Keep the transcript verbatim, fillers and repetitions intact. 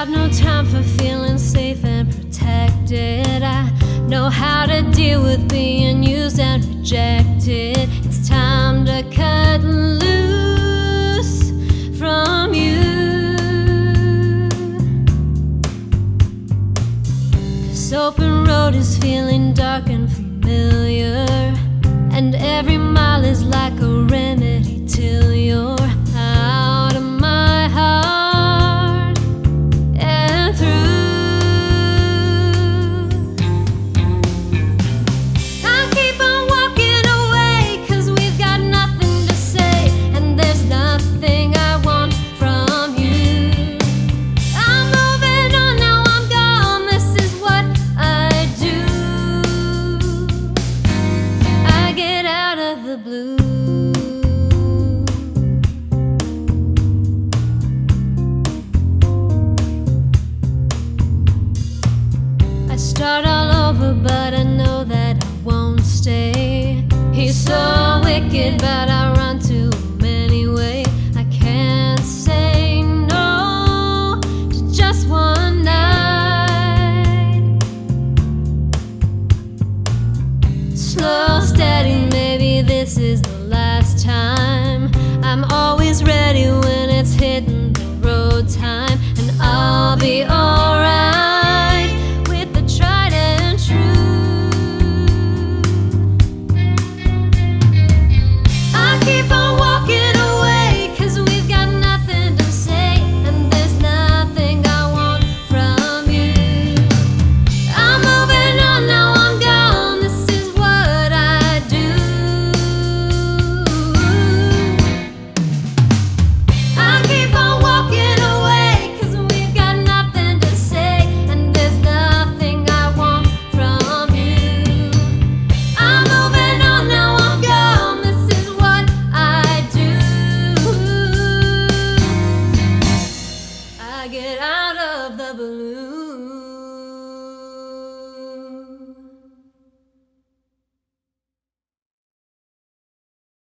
got no time for feeling safe and protected. I know how to deal with being used and rejected. It's time to cut loose from you. 'Cause open road is feeling dark and familiar, and every mile is like a remedy till you're out of my heart and through. I keep on walking away 'cause we've got nothing to say, and there's nothing I want from you. I'm moving on, now I'm gone, this is what I do. I get out of the blue. I start all over, but I know that I won't stay. He's so wicked, but I run to him anyway. I can't say no to just one night. Slow, steady, maybe this is the last time. I'm always ready when it's hitting the road time, and I'll be alright with the tried and true. I keep on walking away 'cause we've got nothing to say, and there's nothing I want from you. I'm moving on, now I'm gone, this is what I do. I keep on walking away 'cause we've got nothing to say, and there's nothing I want from you. I'm moving on, now I'm gone, this is what I do. I get out of the blue.